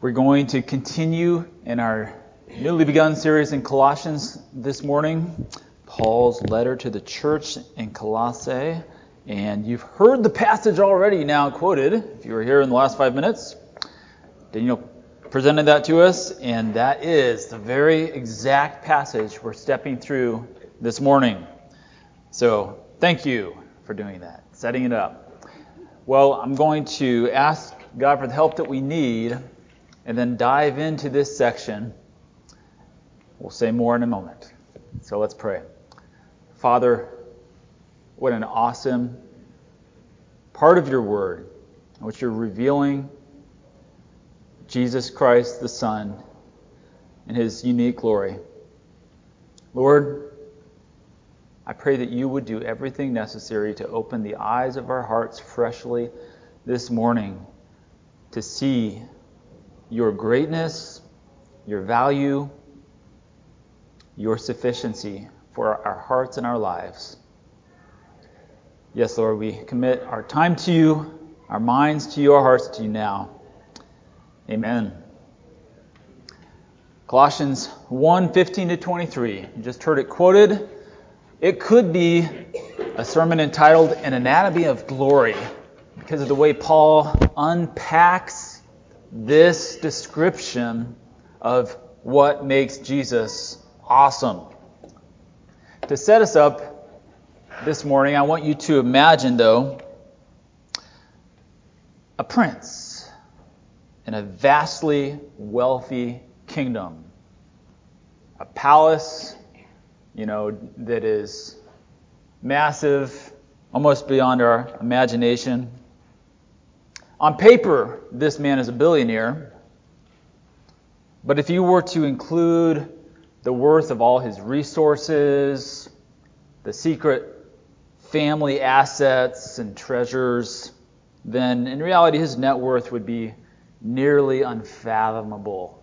We're going to continue in our newly begun series in Colossians this morning, Paul's letter to the church in Colossae. And you've heard the passage already now quoted, if you were here in the last 5 minutes. Daniel presented that to us, and that is the very exact passage we're stepping through this morning. So thank you for doing that, setting it up. Well, I'm going to ask God for the help that we need and then dive into this section. We'll say more in a moment. So let's pray. Father, what an awesome part of your word in which you're revealing Jesus Christ, the Son, in his unique glory. Lord, I pray that you would do everything necessary to open the eyes of our hearts freshly this morning to see your greatness, your value, your sufficiency for our hearts and our lives. Yes, Lord, we commit our time to you, our minds to you, our hearts to you now. Amen. Colossians 1:15-23. You just heard it quoted. It could be a sermon entitled An Anatomy of Glory because of the way Paul unpacks this description of what makes Jesus awesome. To set us up this morning, I want you to imagine, though, a prince in a vastly wealthy kingdom. A palace, that is massive, almost beyond our imagination. On paper, this man is a billionaire, but if you were to include the worth of all his resources, the secret family assets and treasures, then in reality his net worth would be nearly unfathomable.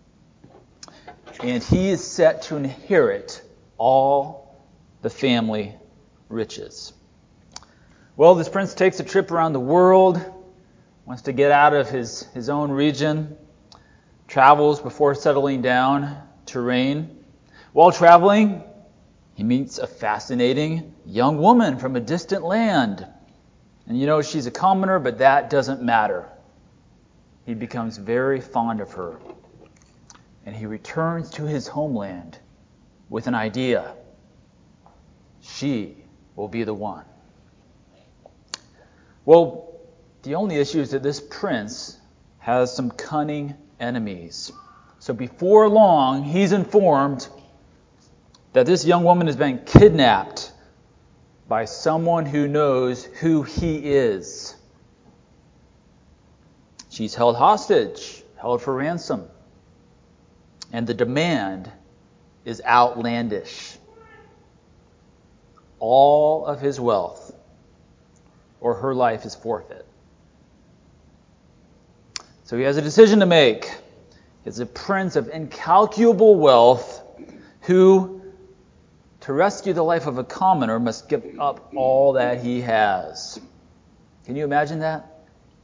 And he is set to inherit all the family riches. Well, this prince takes a trip around the world, wants to get out of his own region, travels before settling down to reign. While traveling, he meets a fascinating young woman from a distant land. And she's a commoner, but that doesn't matter. He becomes very fond of her. And he returns to his homeland with an idea. She will be the one. Well, the only issue is that this prince has some cunning enemies. So before long, he's informed that this young woman has been kidnapped by someone who knows who he is. She's held hostage, held for ransom. And the demand is outlandish. All of his wealth, or her life, is forfeit. So he has a decision to make. He's a prince of incalculable wealth who, to rescue the life of a commoner, must give up all that he has. Can you imagine that?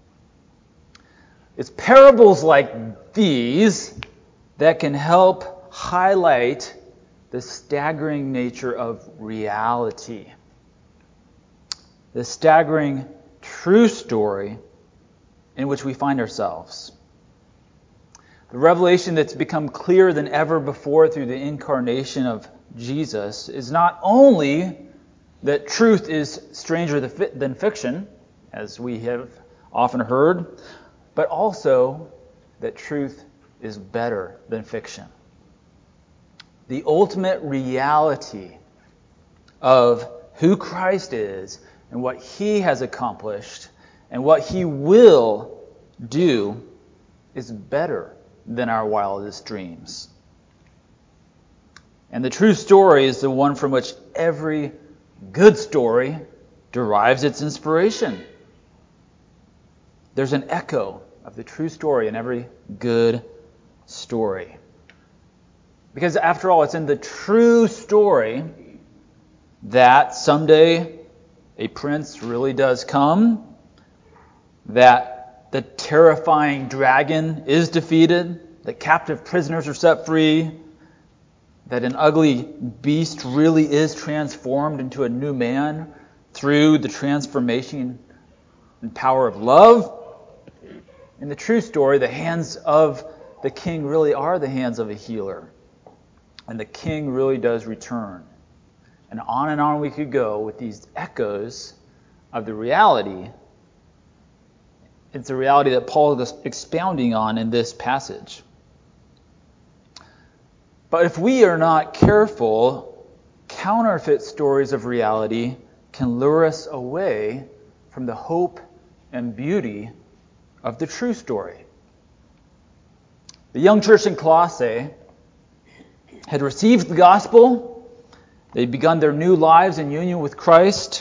It's parables like these that can help highlight the staggering nature of reality. The staggering true story in which we find ourselves. The revelation that's become clearer than ever before through the incarnation of Jesus is not only that truth is stranger than fiction, as we have often heard, but also that truth is better than fiction. The ultimate reality of who Christ is and what he has accomplished and what he will do is better than our wildest dreams. And the true story is the one from which every good story derives its inspiration. There's an echo of the true story in every good story. Because after all, it's in the true story that someday a prince really does come, that the terrifying dragon is defeated, that captive prisoners are set free, that an ugly beast really is transformed into a new man through the transformation and power of love. In the true story, the hands of the king really are the hands of a healer. And the king really does return. And on we could go with these echoes of the reality. It's a reality that Paul is expounding on in this passage. But if we are not careful, counterfeit stories of reality can lure us away from the hope and beauty of the true story. The young church in Colossae had received the gospel. They'd begun their new lives in union with Christ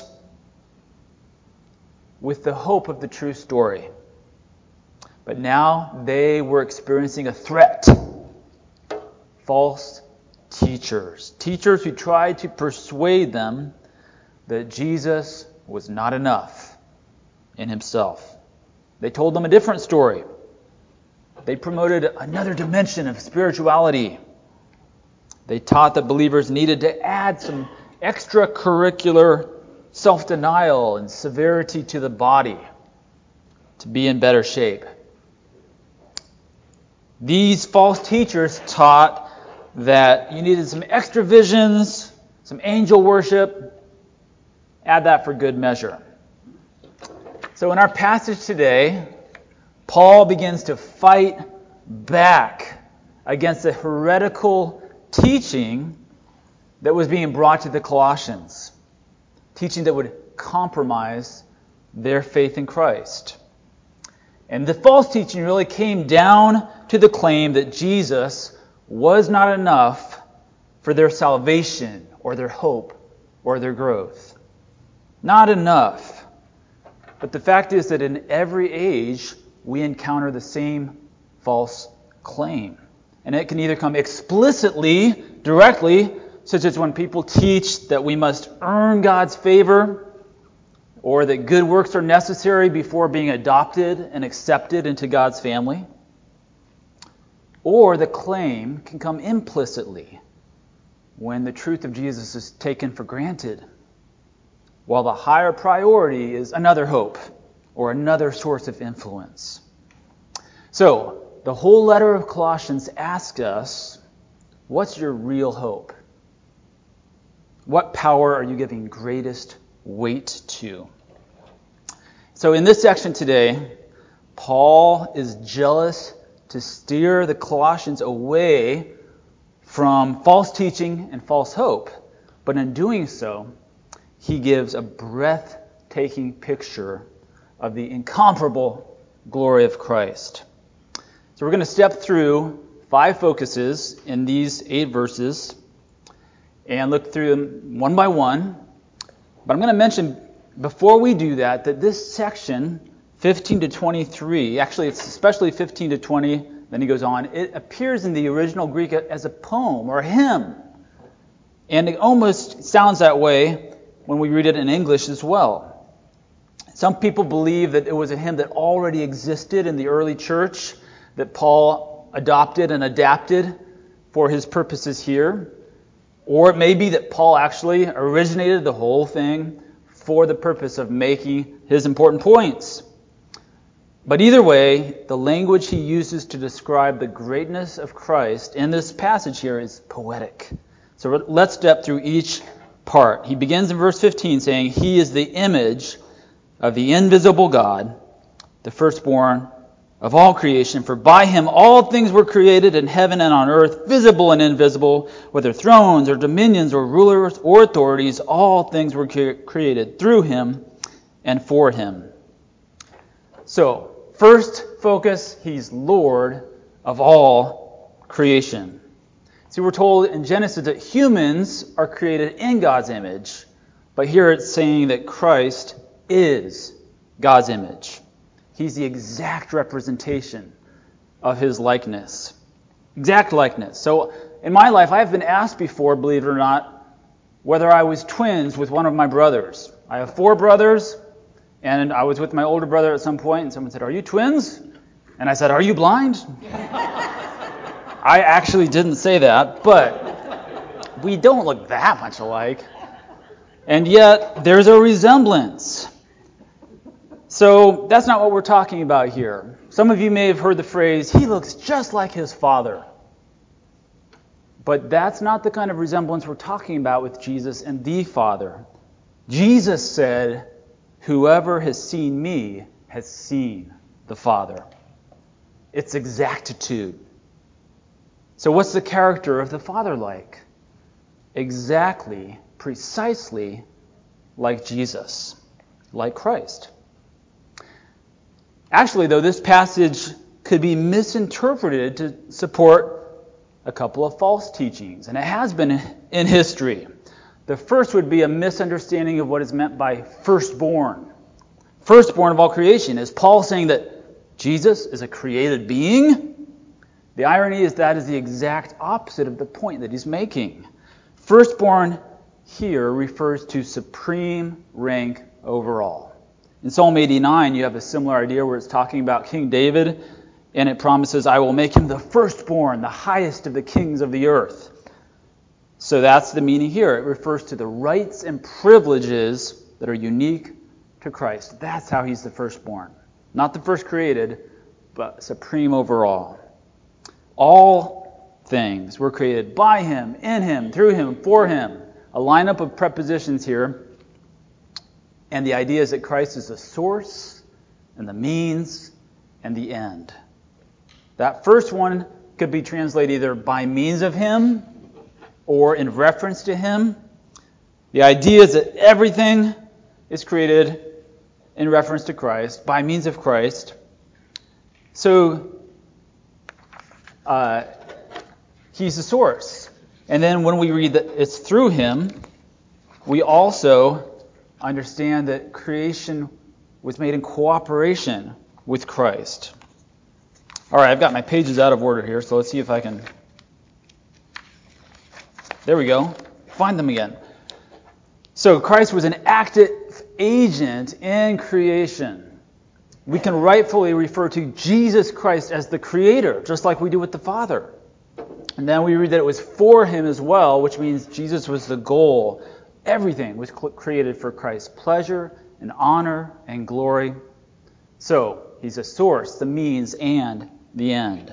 with the hope of the true story. But now they were experiencing a threat. False teachers. Teachers who tried to persuade them that Jesus was not enough in himself. They told them a different story. They promoted another dimension of spirituality. They taught that believers needed to add some extracurricular self-denial and severity to the body to be in better shape. These false teachers taught that you needed some extra visions, some angel worship. Add that for good measure. So in our passage today, Paul begins to fight back against the heretical teaching that was being brought to the Colossians. Teaching that would compromise their faith in Christ. And the false teaching really came down to the claim that Jesus was not enough for their salvation or their hope or their growth. Not enough. But the fact is that in every age, we encounter the same false claim. And it can either come explicitly, directly, such as when people teach that we must earn God's favor, or that good works are necessary before being adopted and accepted into God's family. Or the claim can come implicitly when the truth of Jesus is taken for granted, while the higher priority is another hope or another source of influence. So, the whole letter of Colossians asks us, what's your real hope? What power are you giving greatest weight to? So in this section today, Paul is jealous to steer the Colossians away from false teaching and false hope. But in doing so, he gives a breathtaking picture of the incomparable glory of Christ. So we're going to step through 5 focuses in these 8 verses and look through them one by one. But I'm going to mention before we do that this section, 15 to 23, actually it's especially 15 to 20, then he goes on, it appears in the original Greek as a poem or a hymn. And it almost sounds that way when we read it in English as well. Some people believe that it was a hymn that already existed in the early church that Paul adopted and adapted for his purposes here. Or it may be that Paul actually originated the whole thing for the purpose of making his important points. But either way, the language he uses to describe the greatness of Christ in this passage here is poetic. So let's step through each part. He begins in verse 15 saying, He is the image of the invisible God, the firstborn of all creation. For by him all things were created in heaven and on earth, visible and invisible, whether thrones or dominions or rulers or authorities, all things were created through him and for him. So, first focus, he's Lord of all creation. See, we're told in Genesis that humans are created in God's image, but here it's saying that Christ is God's image. He's the exact representation of his likeness. Exact likeness. So in my life, I have been asked before, believe it or not, whether I was twins with one of my brothers. I have 4 brothers, And I was with my older brother at some point, and someone said, "Are you twins?" And I said, "Are you blind?" I actually didn't say that, but we don't look that much alike. And yet, there's a resemblance. So that's not what we're talking about here. Some of you may have heard the phrase, "He looks just like his father." But that's not the kind of resemblance we're talking about with Jesus and the Father. Jesus said, "Whoever has seen me has seen the Father." It's exactitude. So what's the character of the Father like? Exactly, precisely like Jesus, like Christ. Actually, though, this passage could be misinterpreted to support a couple of false teachings, and it has been in history. The first would be a misunderstanding of what is meant by firstborn. Firstborn of all creation. Is Paul saying that Jesus is a created being? The irony is that is the exact opposite of the point that he's making. Firstborn here refers to supreme rank over all. In Psalm 89, you have a similar idea where it's talking about King David, and it promises, "I will make him the firstborn, the highest of the kings of the earth." So that's the meaning here. It refers to the rights and privileges that are unique to Christ. That's how he's the firstborn. Not the first created, but supreme over all. All things were created by him, in him, through him, for him. A lineup of prepositions here. And the idea is that Christ is the source and the means and the end. That first one could be translated either by means of him or in reference to him. The idea is that everything is created in reference to Christ, by means of Christ. So, he's the source. And then when we read that it's through him, we also understand that creation was made in cooperation with Christ. All right, I've got my pages out of order here, so let's see if I can... There we go. Find them again. So Christ was an active agent in creation. We can rightfully refer to Jesus Christ as the creator, just like we do with the Father. And then we read that it was for him as well, which means Jesus was the goal. Everything was created for Christ's pleasure and honor and glory. So, he's the source, the means, and the end.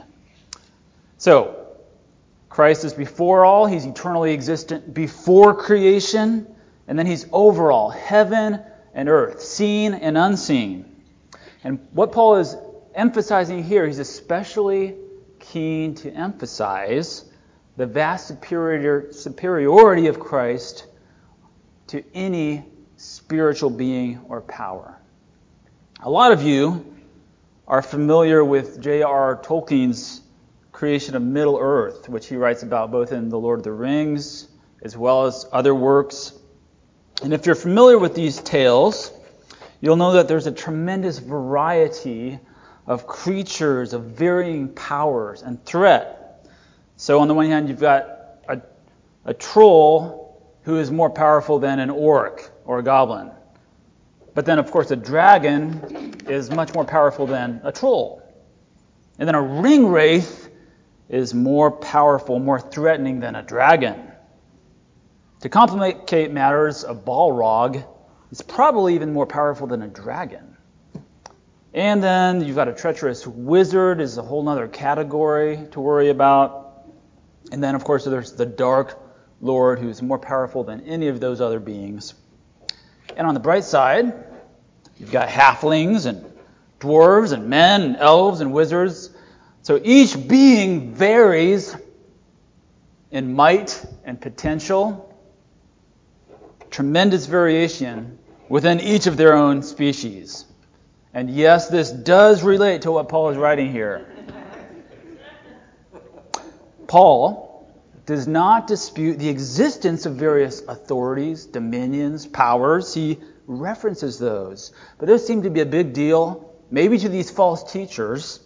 So, Christ is before all. He's eternally existent before creation. And then he's over all, heaven and earth, seen and unseen. And what Paul is emphasizing here, he's especially keen to emphasize the vast superiority of Christ to any spiritual being or power. A lot of you are familiar with J.R.R. Tolkien's creation of Middle-earth, which he writes about both in The Lord of the Rings as well as other works. And if you're familiar with these tales, you'll know that there's a tremendous variety of creatures of varying powers and threat. So on the one hand, you've got a troll who is more powerful than an orc or a goblin. But then, of course, a dragon is much more powerful than a troll. And then a ring wraith is more powerful, more threatening than a dragon. To complicate matters, a Balrog is probably even more powerful than a dragon. And then you've got a treacherous wizard is a whole other category to worry about. And then, of course, there's the Dark Lord, who's more powerful than any of those other beings. And on the bright side, you've got halflings and dwarves and men and elves and wizards. So each being varies in might and potential. Tremendous variation within each of their own species. And yes, this does relate to what Paul is writing here. Paul does not dispute the existence of various authorities, dominions, powers. He references those. But those seem to be a big deal, maybe to these false teachers.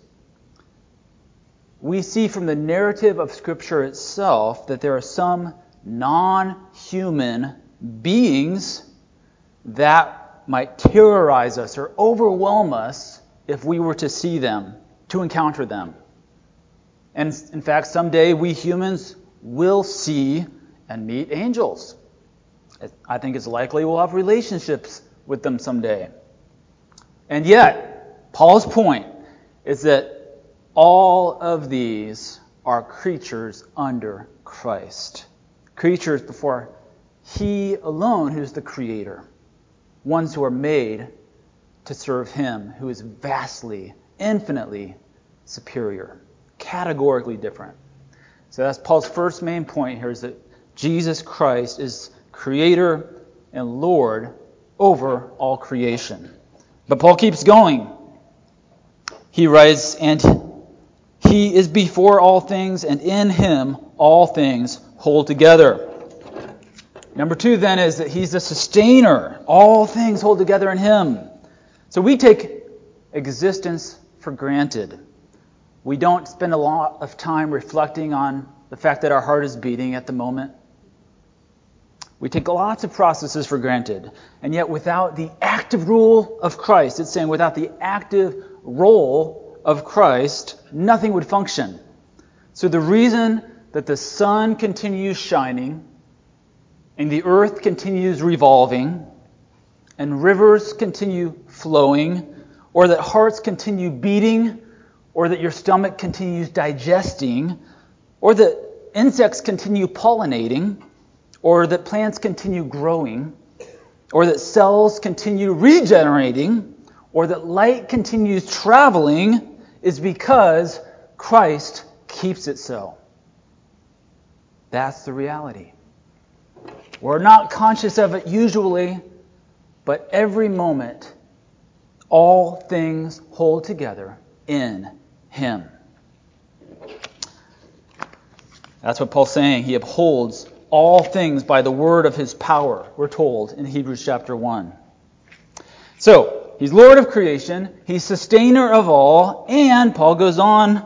We see from the narrative of Scripture itself that there are some non-human beings that might terrorize us or overwhelm us if we were to see them, to encounter them. And in fact, someday we humans will see and meet angels. I think it's likely we'll have relationships with them someday. And yet, Paul's point is that all of these are creatures under Christ. Creatures before He alone, who's the Creator. Ones who are made to serve Him, who is vastly, infinitely superior, categorically different. So that's Paul's first main point here, is that Jesus Christ is Creator and Lord over all creation. But Paul keeps going. He writes, and He is before all things, and in Him all things hold together. Number 2 then is that He's the sustainer. All things hold together in Him. So we take existence for granted. We don't spend a lot of time reflecting on the fact that our heart is beating at the moment. We take lots of processes for granted. And yet without the active rule of Christ, it's saying without the active role of Christ, nothing would function. So the reason that the sun continues shining, and the earth continues revolving, and rivers continue flowing, or that hearts continue beating, or that your stomach continues digesting, or that insects continue pollinating, or that plants continue growing, or that cells continue regenerating, or that light continues traveling, is because Christ keeps it so. That's the reality. We're not conscious of it usually, but every moment, all things hold together in Him. That's what Paul's saying. He upholds all things by the word of His power, we're told in Hebrews chapter 1. So, He's Lord of creation, He's sustainer of all, and Paul goes on,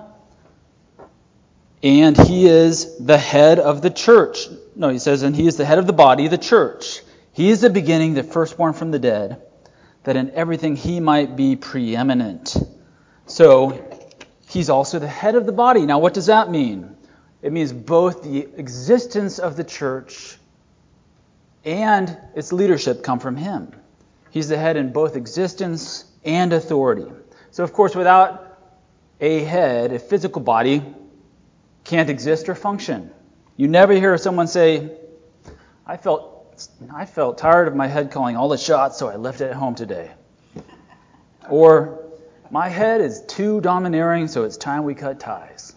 and He is the head of the church. No, he says, and He is the head of the body, the church. He is the beginning, the firstborn from the dead, that in everything He might be preeminent. So, He's also the head of the body. Now, what does that mean? It means both the existence of the church and its leadership come from Him. He's the head in both existence and authority. So, of course, without a head, a physical body can't exist or function. You never hear someone say, I felt tired of my head calling all the shots, so I left it at home today. Or, my head is too domineering, so it's time we cut ties.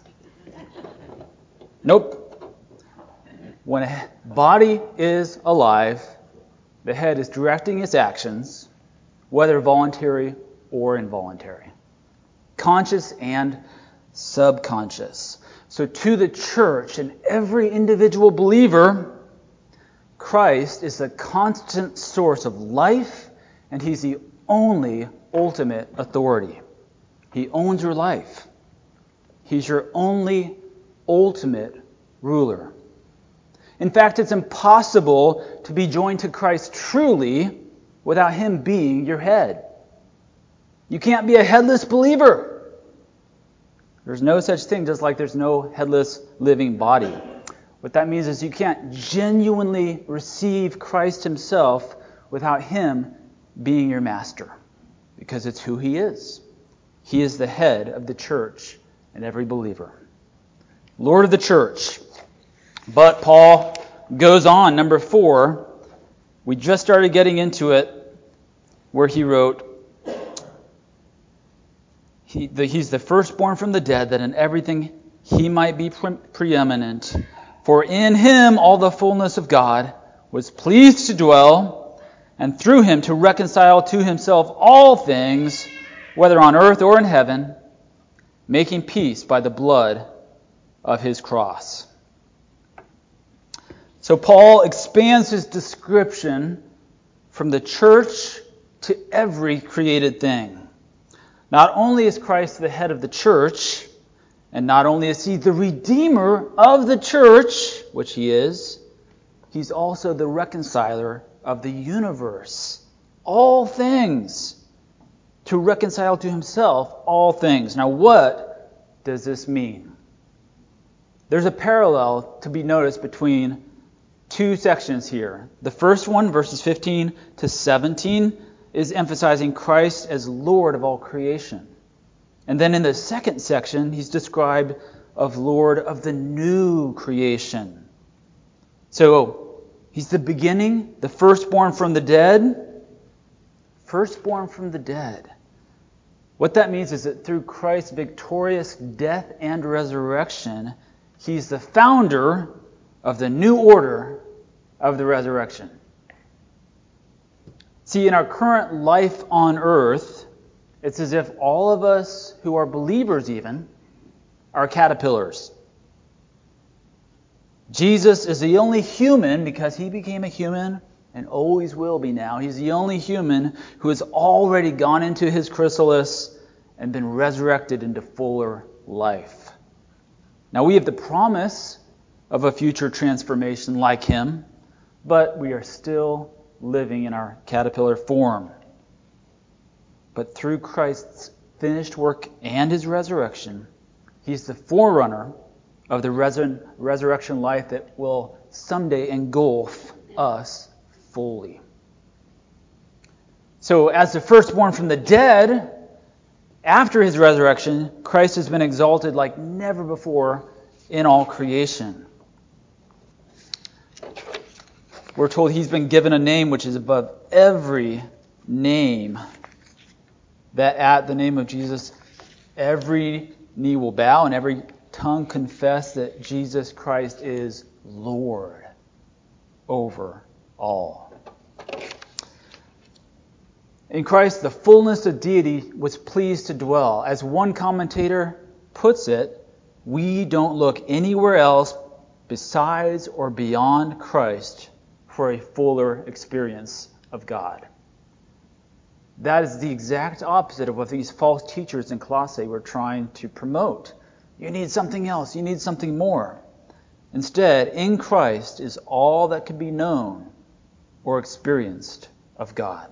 Nope. When a body is alive, the head is directing its actions, whether voluntary or involuntary, conscious and subconscious. So to the church and every individual believer, Christ is the constant source of life, and He's the only ultimate authority. He owns your life. He's your only ultimate ruler. In fact, it's impossible to be joined to Christ truly without Him being your head. You can't be a headless believer. There's no such thing, just like there's no headless living body. What that means is you can't genuinely receive Christ Himself without Him being your master, because it's who He is. He is the head of the church and every believer. Lord of the church. But Paul goes on, number 4. We just started getting into it, where he wrote, He's the firstborn from the dead, that in everything He might be preeminent. For in Him all the fullness of God was pleased to dwell, and through Him to reconcile to Himself all things, whether on earth or in heaven, making peace by the blood of His cross. So Paul expands his description from the church to every created thing. Not only is Christ the head of the church, and not only is He the Redeemer of the church, which He is, He's also the reconciler of the universe, all things, to reconcile to himself all things. Now, what does this mean? There's a parallel to be noticed between two sections here. The first one, verses 15 to 17, is emphasizing Christ as Lord of all creation. And then in the second section, he's described as Lord of the new creation. So, he's the beginning, the firstborn from the dead. Firstborn from the dead. What that means is that through Christ's victorious death and resurrection, he's the founder of the new order of the resurrection. See, in our current life on earth, it's as if all of us who are believers even are caterpillars. Jesus is the only human, because he became a human and always will be now. He's the only human who has already gone into his chrysalis and been resurrected into fuller life. Now we have the promise of a future transformation like him, but we are still living in our caterpillar form. But through Christ's finished work and his resurrection, he's the forerunner of the resurrection life that will someday engulf us fully. So as the firstborn from the dead, after his resurrection, Christ has been exalted like never before in all creation. We're told he's been given a name which is above every name, that at the name of Jesus, every knee will bow and every tongue confess that Jesus Christ is Lord over all. In Christ, the fullness of deity was pleased to dwell. As one commentator puts it, we don't look anywhere else besides or beyond Christ for a fuller experience of God. That is the exact opposite of what these false teachers in Colossae were trying to promote. You need something else. You need something more. Instead, in Christ is all that can be known or experienced of God.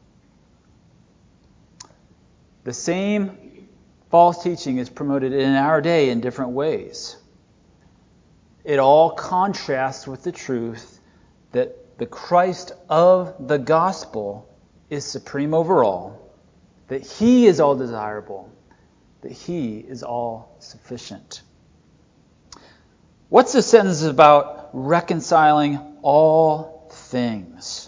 The same false teaching is promoted in our day in different ways. It all contrasts with the truth that the Christ of the gospel is supreme over all, that he is all desirable, that he is all sufficient. What's the sentence about reconciling all things?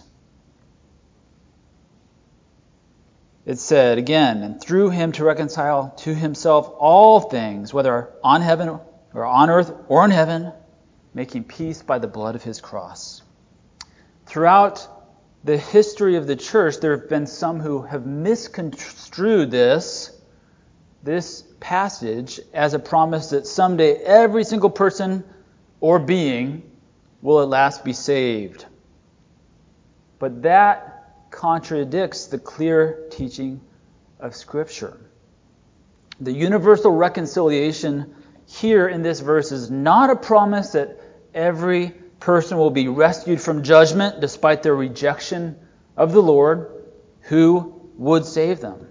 It said again, and through him to reconcile to himself all things, whether on heaven or on earth or in heaven, making peace by the blood of his cross. Throughout the history of the church, there have been some who have misconstrued this passage as a promise that someday every single person or being will at last be saved. But that contradicts the clear teaching of Scripture. The universal reconciliation here in this verse is not a promise that every person will be rescued from judgment despite their rejection of the Lord who would save them.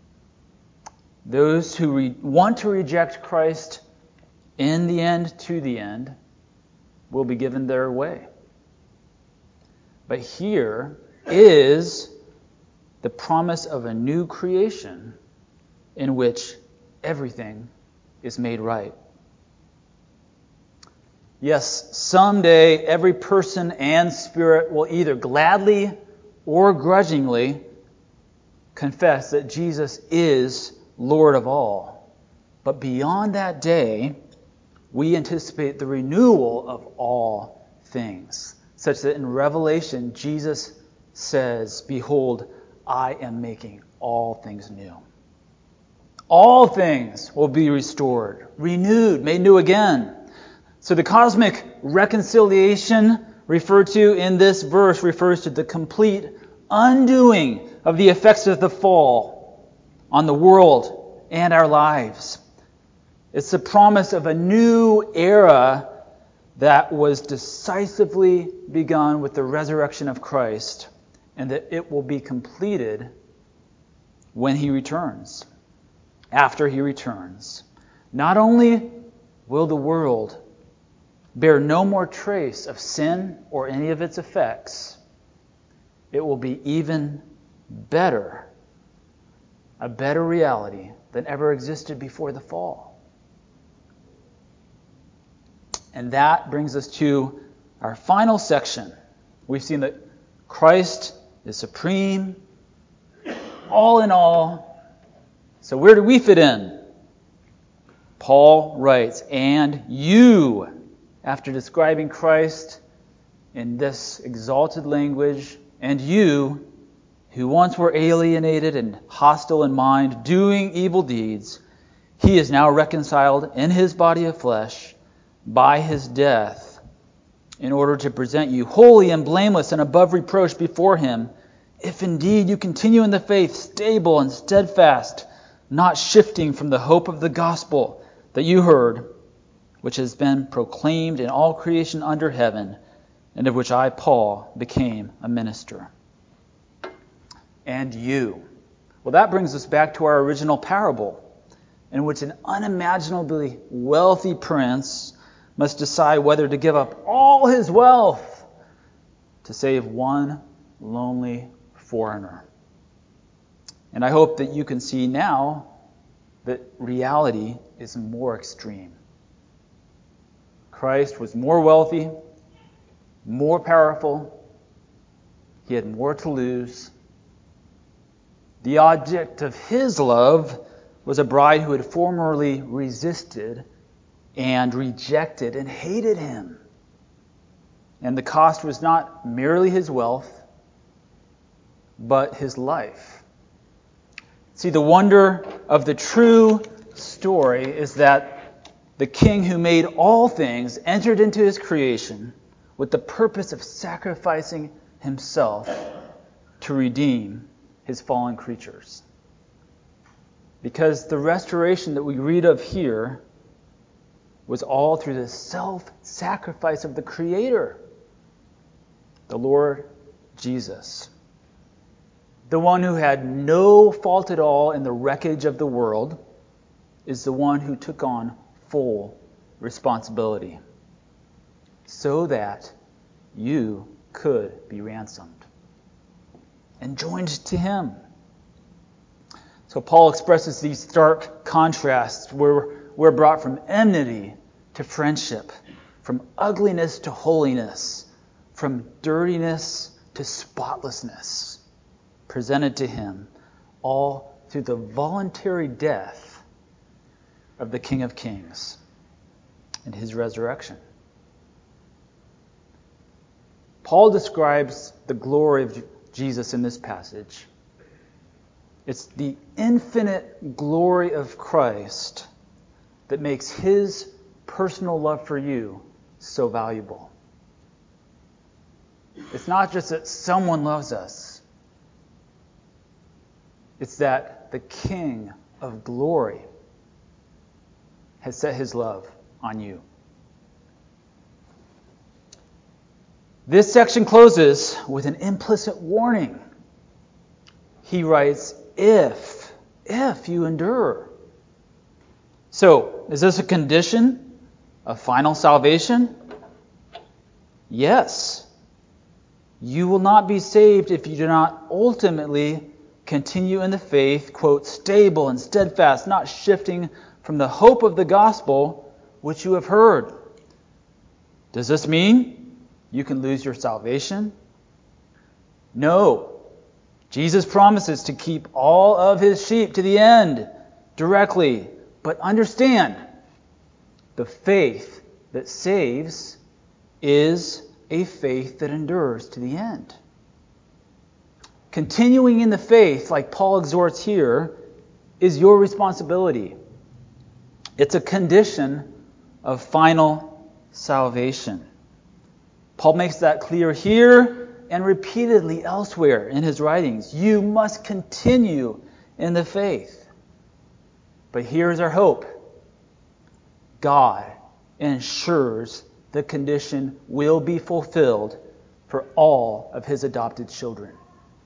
Those who want to reject Christ in the end, to the end, will be given their way. But here is the promise of a new creation in which everything is made right. Yes, someday every person and spirit will either gladly or grudgingly confess that Jesus is Lord of all. But beyond that day, we anticipate the renewal of all things, such that in Revelation, Jesus says, "Behold, I am making all things new." All things will be restored, renewed, made new again. So the cosmic reconciliation referred to in this verse refers to the complete undoing of the effects of the fall on the world and our lives. It's the promise of a new era that was decisively begun with the resurrection of Christ and that it will be completed when he returns. After he returns, not only will the world bear no more trace of sin or any of its effects, it will be even better, a better reality than ever existed before the fall. And that brings us to our final section. We've seen that Christ is supreme, all in all. So where do we fit in? Paul writes, and you, after describing Christ in this exalted language, and you, who once were alienated and hostile in mind, doing evil deeds, he is now reconciled in his body of flesh by his death, in order to present you holy and blameless and above reproach before him, if indeed you continue in the faith, stable and steadfast, not shifting from the hope of the gospel that you heard, which has been proclaimed in all creation under heaven, and of which I, Paul, became a minister. And you. Well, that brings us back to our original parable, in which an unimaginably wealthy prince must decide whether to give up all his wealth to save one lonely foreigner. And I hope that you can see now that reality is more extreme. Christ was more wealthy, more powerful. He had more to lose. The object of his love was a bride who had formerly resisted and rejected and hated him. And the cost was not merely his wealth, but his life. See, the wonder of the true story is that the King who made all things entered into his creation with the purpose of sacrificing himself to redeem his fallen creatures. Because the restoration that we read of here was all through the self-sacrifice of the Creator, the Lord Jesus. The one who had no fault at all in the wreckage of the world is the one who took on full responsibility so that you could be ransomed and joined to him. So Paul expresses these stark contrasts where we're brought from enmity to friendship, from ugliness to holiness, from dirtiness to spotlessness, presented to him, all through the voluntary death of the King of Kings and his resurrection. Paul describes the glory of Jesus in this passage. It's the infinite glory of Christ that makes his personal love for you so valuable. It's not just that someone loves us. It's that the King of glory has set his love on you. This section closes with an implicit warning. He writes, if you endure. So, is this a condition of final salvation? Yes. You will not be saved if you do not ultimately continue in the faith, quote, stable and steadfast, not shifting from the hope of the gospel which you have heard. Does this mean you can lose your salvation? No. Jesus promises to keep all of his sheep to the end directly. But understand, the faith that saves is a faith that endures to the end. Continuing in the faith, like Paul exhorts here, is your responsibility. It's a condition of final salvation. Paul makes that clear here and repeatedly elsewhere in his writings. You must continue in the faith. But here's our hope. God ensures the condition will be fulfilled for all of his adopted children.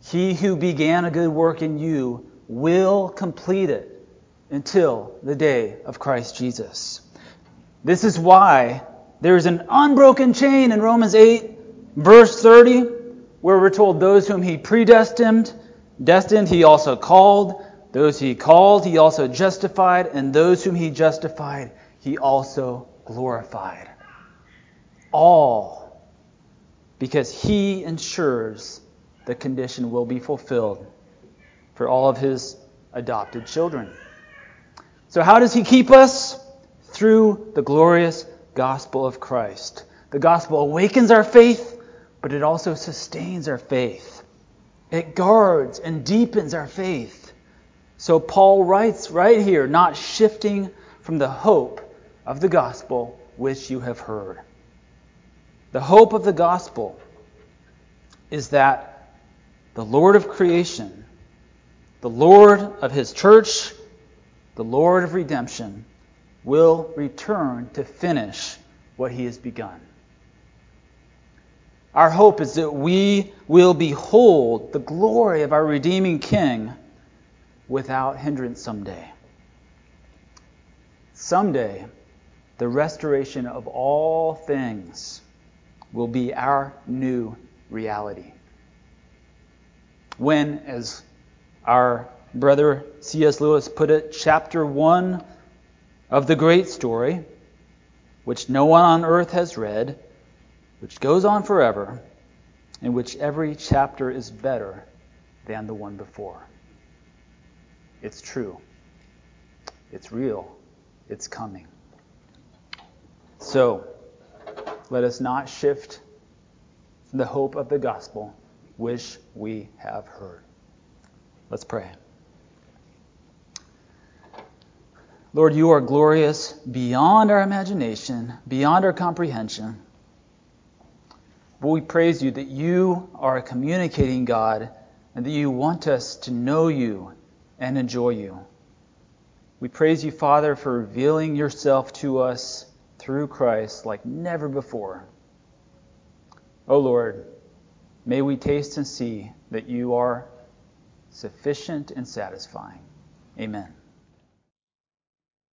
He who began a good work in you will complete it until the day of Christ Jesus. This is why there is an unbroken chain in Romans 8, verse 30, where we're told those whom he destined, he also called. Those he called, he also justified. And those whom he justified, he also glorified. All because he ensures the condition will be fulfilled for all of his adopted children. So how does he keep us? Through the glorious gospel of Christ. The gospel awakens our faith, but it also sustains our faith. It guards and deepens our faith. So Paul writes right here, not shifting from the hope of the gospel which you have heard. The hope of the gospel is that the Lord of creation, the Lord of his church, the Lord of redemption, will return to finish what he has begun. Our hope is that we will behold the glory of our redeeming King without hindrance someday. Someday, the restoration of all things will be our new reality. When, as our brother C.S. Lewis put it, chapter 1 of the great story, which no one on earth has read, which goes on forever, in which every chapter is better than the one before. It's true. It's real. It's coming. So, let us not shift from the hope of the gospel which we have heard. Let's pray. Lord, you are glorious beyond our imagination, beyond our comprehension. But we praise you that you are a communicating God and that you want us to know you and enjoy you. We praise you, Father, for revealing yourself to us through Christ like never before. O Lord, may we taste and see that you are sufficient and satisfying. Amen.